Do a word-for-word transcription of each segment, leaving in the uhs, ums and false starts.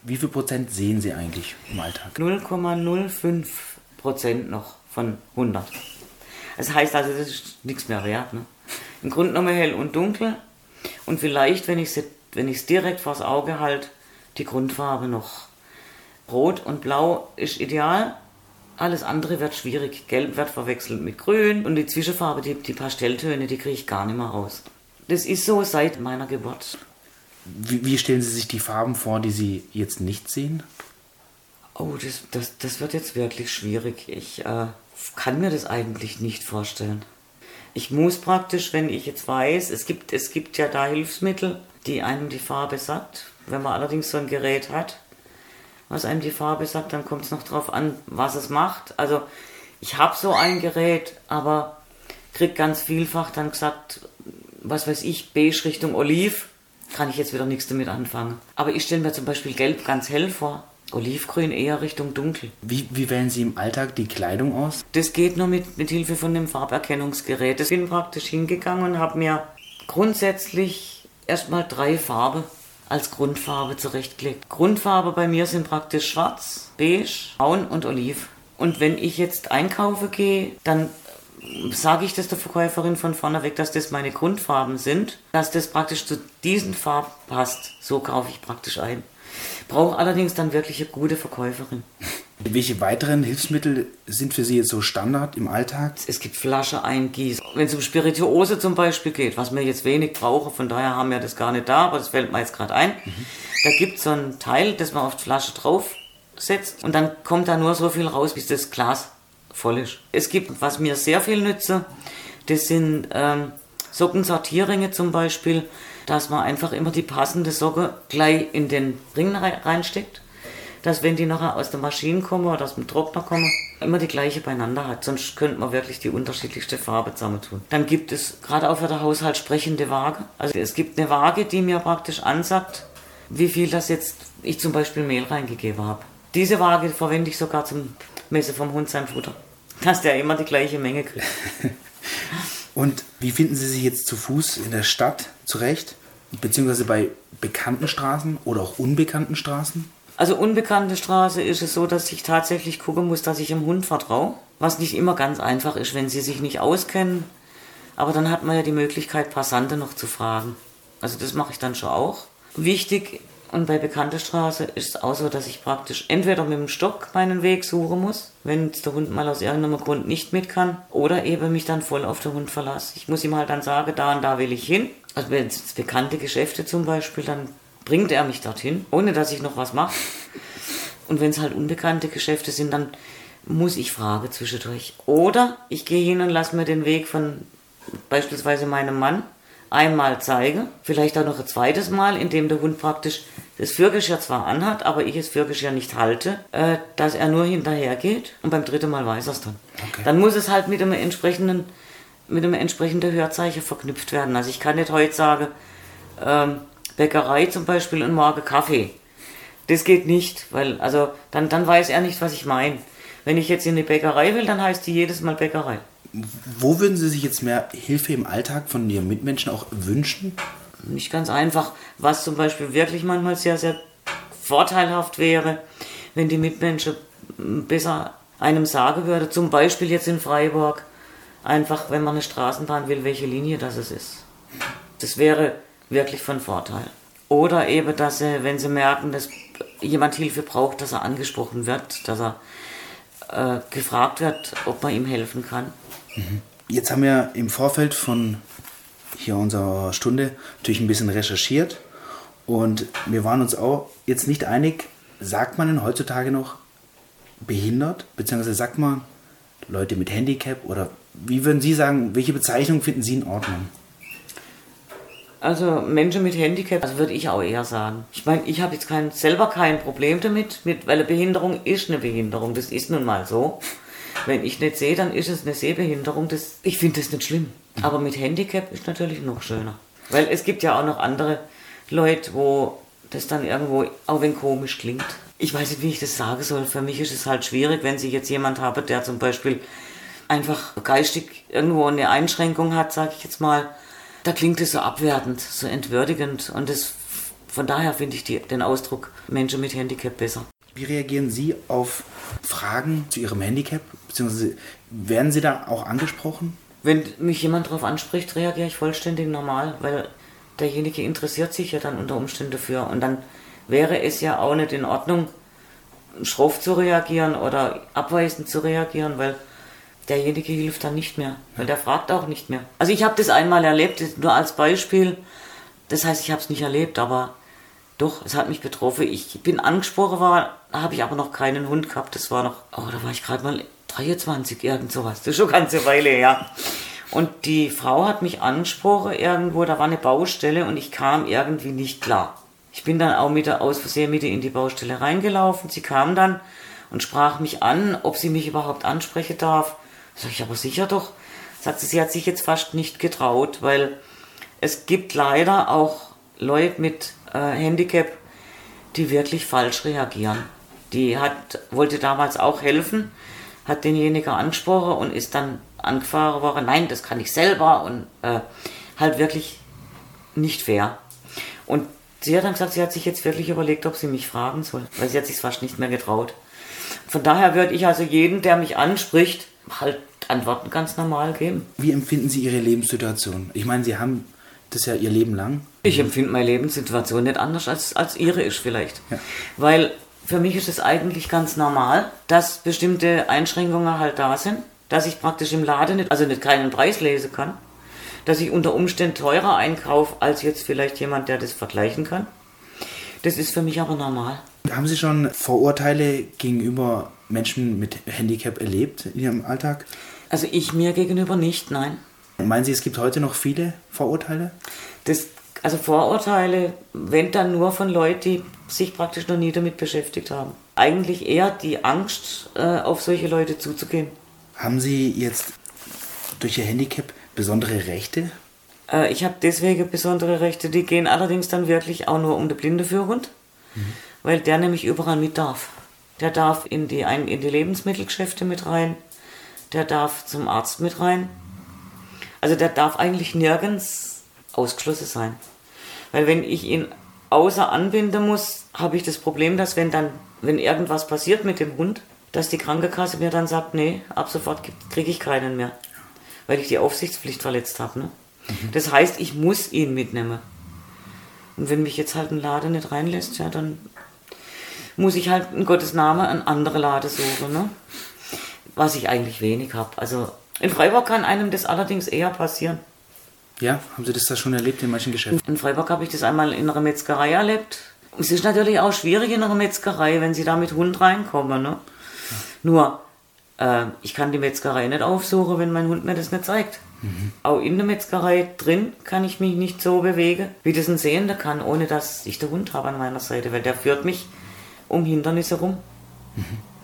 Wie viel Prozent sehen Sie eigentlich im Alltag? null Komma null fünf Prozent noch von hundert. Das heißt also, das ist nichts mehr wert. Ne? Im Grunde genommen hell und dunkel. Und vielleicht, wenn ich es wenn ich's direkt vors Auge halte, die Grundfarbe noch. Rot und Blau ist ideal. Alles andere wird schwierig. Gelb wird verwechselt mit Grün. Und die Zwischenfarbe, die, die Pastelltöne, die kriege ich gar nicht mehr raus. Das ist so seit meiner Geburt. Wie, wie stellen Sie sich die Farben vor, die Sie jetzt nicht sehen? Oh, das, das, das wird jetzt wirklich schwierig. Ich äh, kann mir das eigentlich nicht vorstellen. Ich muss praktisch, wenn ich jetzt weiß, es gibt, es gibt ja da Hilfsmittel, die einem die Farbe sagt. Wenn man allerdings so ein Gerät hat, was einem die Farbe sagt, dann kommt es noch drauf an, was es macht. Also ich habe so ein Gerät, aber krieg ganz vielfach dann gesagt, was weiß ich, beige Richtung Oliv, kann ich jetzt wieder nichts damit anfangen. Aber ich stelle mir zum Beispiel Gelb ganz hell vor. Olivgrün eher Richtung Dunkel. Wie, wie wählen Sie im Alltag die Kleidung aus? Das geht nur mit, mit Hilfe von dem Farberkennungsgerät. Ich bin praktisch hingegangen und habe mir grundsätzlich erstmal drei Farben als Grundfarbe zurechtgelegt. Grundfarbe bei mir sind praktisch schwarz, beige, braun und oliv. Und wenn ich jetzt einkaufen gehe, dann sage ich das der Verkäuferin von vorne weg, dass das meine Grundfarben sind, dass das praktisch zu diesen Farben passt. So kaufe ich praktisch ein. Brauche allerdings dann wirklich eine gute Verkäuferin. Welche weiteren Hilfsmittel sind für Sie jetzt so Standard im Alltag? Es gibt Flasche eingießen. Wenn es um Spirituose zum Beispiel geht, was wir jetzt wenig brauchen, von daher haben wir das gar nicht da, aber das fällt mir jetzt gerade ein. Mhm. Da gibt es so ein Teil, das man auf die Flasche draufsetzt und dann kommt da nur so viel raus, bis das Glas voll ist. Es gibt, was mir sehr viel nütze, das sind ähm, Sockensortierringe zum Beispiel, dass man einfach immer die passende Socke gleich in den Ring reinsteckt, dass wenn die nachher aus der Maschine kommen oder aus dem Trockner kommen, immer die gleiche beieinander hat, sonst könnte man wirklich die unterschiedlichste Farbe zusammentun. Dann gibt es gerade auch für den Haushalt sprechende Waage. Also es gibt eine Waage, die mir praktisch ansagt, wie viel das jetzt ich zum Beispiel Mehl reingegeben habe. Diese Waage verwende ich sogar zum Messen vom Hund sein Futter, dass der immer die gleiche Menge kriegt. Und wie finden Sie sich jetzt zu Fuß in der Stadt zurecht? Beziehungsweise bei bekannten Straßen oder auch unbekannten Straßen? Also unbekannte Straße ist es so, dass ich tatsächlich gucken muss, dass ich dem Hund vertraue. Was nicht immer ganz einfach ist, wenn sie sich nicht auskennen. Aber dann hat man ja die Möglichkeit, Passanten noch zu fragen. Also das mache ich dann schon auch. Wichtig, und bei bekannter Straße ist es auch so, dass ich praktisch entweder mit dem Stock meinen Weg suchen muss, wenn der Hund mal aus irgendeinem Grund nicht mit kann, oder eben mich dann voll auf den Hund verlasse. Ich muss ihm halt dann sagen, da und da will ich hin. Also wenn es bekannte Geschäfte zum Beispiel, dann bringt er mich dorthin, ohne dass ich noch was mache. Und wenn es halt unbekannte Geschäfte sind, dann muss ich fragen zwischendurch. Oder ich gehe hin und lasse mir den Weg von beispielsweise meinem Mann einmal zeigen, vielleicht auch noch ein zweites Mal, indem der Hund praktisch das Führgeschirr zwar anhat, aber ich das Führgeschirr nicht halte, äh, dass er nur hinterher geht und beim dritten Mal weiß er es dann. Okay. Dann muss es halt mit einem entsprechenden mit einem entsprechenden Hörzeichen verknüpft werden. Also ich kann nicht heute sagen, ähm, Bäckerei zum Beispiel und morgen Kaffee. Das geht nicht, weil also dann, dann weiß er nicht, was ich meine. Wenn ich jetzt in eine Bäckerei will, dann heißt die jedes Mal Bäckerei. Wo würden Sie sich jetzt mehr Hilfe im Alltag von Ihren Mitmenschen auch wünschen? Nicht ganz einfach. Was zum Beispiel wirklich manchmal sehr, sehr vorteilhaft wäre, wenn die Mitmenschen besser einem sagen würde, zum Beispiel jetzt in Freiburg, einfach, wenn man eine Straßenbahn will, welche Linie das es ist. Das wäre wirklich von Vorteil. Oder eben, dass sie, wenn sie merken, dass jemand Hilfe braucht, dass er angesprochen wird, dass er äh, gefragt wird, ob man ihm helfen kann. Jetzt haben wir im Vorfeld von hier unserer Stunde natürlich ein bisschen recherchiert und wir waren uns auch jetzt nicht einig, sagt man denn heutzutage noch behindert, beziehungsweise sagt man Leute mit Handicap oder wie würden Sie sagen, welche Bezeichnung finden Sie in Ordnung? Also Menschen mit Handicap, also würde ich auch eher sagen. Ich meine, ich habe jetzt kein, selber kein Problem damit, mit, weil eine Behinderung ist eine Behinderung, das ist nun mal so. Wenn ich nicht sehe, dann ist es eine Sehbehinderung. Das, ich finde das nicht schlimm. Aber mit Handicap ist natürlich noch schöner. Weil es gibt ja auch noch andere Leute, wo das dann irgendwo auch wenn komisch klingt. Ich weiß nicht, wie ich das sagen soll. Für mich ist es halt schwierig, wenn Sie jetzt jemand haben, der zum Beispiel einfach geistig irgendwo eine Einschränkung hat, sage ich jetzt mal. Da klingt es so abwertend, so entwürdigend. Und das von daher finde ich die, den Ausdruck Menschen mit Handicap besser. Wie reagieren Sie auf Fragen zu Ihrem Handicap? Beziehungsweise werden Sie da auch angesprochen? Wenn mich jemand darauf anspricht, reagiere ich vollständig normal, weil derjenige interessiert sich ja dann unter Umständen dafür. Und dann wäre es ja auch nicht in Ordnung, schroff zu reagieren oder abweisend zu reagieren, weil derjenige hilft dann nicht mehr, weil der fragt auch nicht mehr. Also ich habe das einmal erlebt, nur als Beispiel, das heißt, ich habe es nicht erlebt, aber doch, es hat mich betroffen. Ich bin angesprochen worden, habe ich aber noch keinen Hund gehabt, das war noch, oh, da war ich gerade mal dreiundzwanzig, irgend sowas, das ist schon eine ganze Weile her. Und die Frau hat mich angesprochen irgendwo, da war eine Baustelle und ich kam irgendwie nicht klar. Ich bin dann auch mit der aus Versehen mit in die Baustelle reingelaufen, sie kam dann und sprach mich an, ob sie mich überhaupt ansprechen darf. Sag ich, aber sicher doch. Sagt sie, sie hat sich jetzt fast nicht getraut, weil es gibt leider auch Leute mit äh, Handicap, die wirklich falsch reagieren. Die hat, wollte damals auch helfen, hat denjenigen angesprochen und ist dann angefahren worden, nein, das kann ich selber und äh, halt wirklich nicht fair. Und sie hat dann gesagt, sie hat sich jetzt wirklich überlegt, ob sie mich fragen soll, weil sie hat sich fast nicht mehr getraut. Von daher würde ich also jeden, der mich anspricht, halt Antworten ganz normal geben. Wie empfinden Sie Ihre Lebenssituation? Ich meine, Sie haben das ja Ihr Leben lang. Ich empfinde meine Lebenssituation nicht anders, als, als Ihre ist vielleicht. Ja. Weil für mich ist es eigentlich ganz normal, dass bestimmte Einschränkungen halt da sind, dass ich praktisch im Laden nicht, also nicht keinen Preis lesen kann, dass ich unter Umständen teurer einkaufe, als jetzt vielleicht jemand, der das vergleichen kann. Das ist für mich aber normal. Haben Sie schon Vorurteile gegenüber Menschen mit Handicap erlebt in Ihrem Alltag? Also ich mir gegenüber nicht, nein. Meinen Sie, es gibt heute noch viele Vorurteile? Das, also Vorurteile, wenn dann nur von Leuten, die sich praktisch noch nie damit beschäftigt haben. Eigentlich eher die Angst, äh, auf solche Leute zuzugehen. Haben Sie jetzt durch Ihr Handicap besondere Rechte? Äh, ich habe deswegen besondere Rechte, die gehen allerdings dann wirklich auch nur um den Blindenführhund, mhm. weil der nämlich überall mit darf. Der darf in die, in die Lebensmittelgeschäfte mit rein, der darf zum Arzt mit rein. Also der darf eigentlich nirgends ausgeschlossen sein. Weil wenn ich ihn außer anbinden muss, habe ich das Problem, dass wenn dann, wenn irgendwas passiert mit dem Hund, dass die Krankenkasse mir dann sagt, nee, ab sofort kriege ich keinen mehr. Weil ich die Aufsichtspflicht verletzt habe. Ne? Mhm. Das heißt, ich muss ihn mitnehmen. Und wenn mich jetzt halt ein Laden nicht reinlässt, ja, dann muss ich halt in Gottes Namen einen anderen Laden suchen. Ne? Was ich eigentlich wenig habe. Also in Freiburg kann einem das allerdings eher passieren. Ja, haben Sie das da schon erlebt in manchen Geschäften? In Freiburg habe ich das einmal in einer Metzgerei erlebt. Es ist natürlich auch schwierig in einer Metzgerei, wenn Sie da mit Hund reinkommen. Ne? Ja. Nur, äh, ich kann die Metzgerei nicht aufsuchen, wenn mein Hund mir das nicht zeigt. Mhm. Auch in der Metzgerei drin kann ich mich nicht so bewegen, wie das ein Sehender kann, ohne dass ich den Hund habe an meiner Seite, weil der führt mich um Hindernisse rum. Mhm.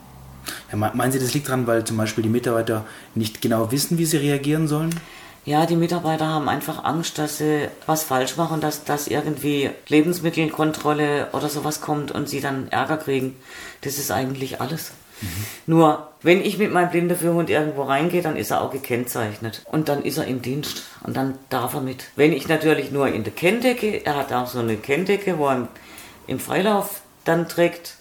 Ja, meinen Sie, das liegt daran, weil zum Beispiel die Mitarbeiter nicht genau wissen, wie sie reagieren sollen? Ja, die Mitarbeiter haben einfach Angst, dass sie was falsch machen, dass, dass irgendwie Lebensmittelkontrolle oder sowas kommt und sie dann Ärger kriegen. Das ist eigentlich alles. Mhm. Nur, wenn ich mit meinem Blindenführhund irgendwo reingehe, dann ist er auch gekennzeichnet. Und dann ist er im Dienst und dann darf er mit. Wenn ich natürlich nur in der Kenndecke, er hat auch so eine Kenndecke, wo er im, im Freilauf dann trägt,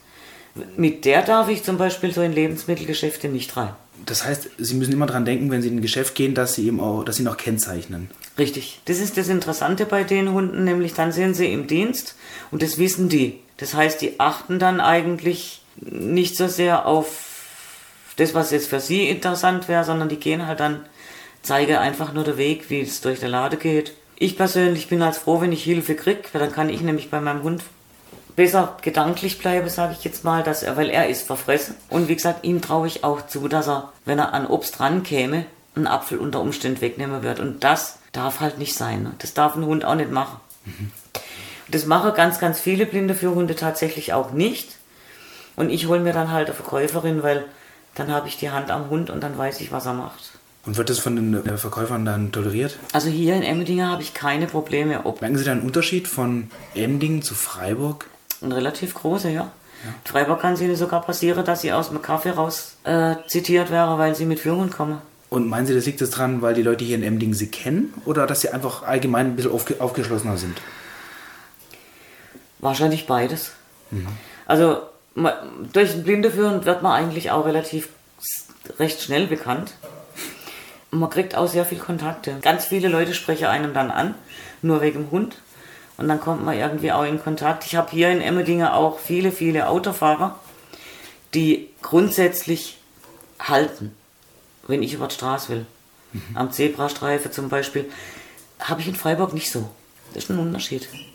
mit der darf ich zum Beispiel so in Lebensmittelgeschäfte nicht rein. Das heißt, Sie müssen immer dran denken, wenn Sie in ein Geschäft gehen, dass Sie eben auch, dass Sie noch kennzeichnen. Richtig. Das ist das Interessante bei den Hunden, nämlich dann sind sie im Dienst und das wissen die. Das heißt, die achten dann eigentlich nicht so sehr auf das, was jetzt für sie interessant wäre, sondern die gehen halt dann, zeigen einfach nur den Weg, wie es durch den Laden geht. Ich persönlich bin als froh, wenn ich Hilfe kriege, weil dann kann ich nämlich bei meinem Hund besser gedanklich bleibe, sage ich jetzt mal, dass er, weil er ist verfressen. Und wie gesagt, ihm traue ich auch zu, dass er, wenn er an Obst rankäme, einen Apfel unter Umständen wegnehmen wird. Und das darf halt nicht sein. Ne? Das darf ein Hund auch nicht machen. Mhm. Das machen ganz, ganz viele Blindenführhunde tatsächlich auch nicht. Und ich hole mir dann halt eine Verkäuferin, weil dann habe ich die Hand am Hund und dann weiß ich, was er macht. Und wird das von den Verkäufern dann toleriert? Also hier in Emmendingen habe ich keine Probleme. Ob Merken Sie da einen Unterschied von Emmendingen zu Freiburg? Ein relativ großer, ja. ja. In Freiburg kann es Ihnen sogar passieren, dass Sie aus dem Kaffee raus äh, zitiert wäre, weil Sie mit Führhund kommen. Und meinen Sie, das liegt das dran, weil die Leute hier in Emmendingen Sie kennen? Oder dass Sie einfach allgemein ein bisschen aufge- aufgeschlossener sind? Wahrscheinlich beides. Mhm. Also ma, durch den Blindeführen wird man eigentlich auch relativ recht schnell bekannt. Man kriegt auch sehr viel Kontakte. Ganz viele Leute sprechen einen dann an, nur wegen dem Hund. Und dann kommt man irgendwie auch in Kontakt. Ich habe hier in Emmendingen auch viele, viele Autofahrer, die grundsätzlich halten, wenn ich über die Straße will. Mhm. Am Zebrastreifen zum Beispiel. Habe ich in Freiburg nicht so. Das ist ein Unterschied.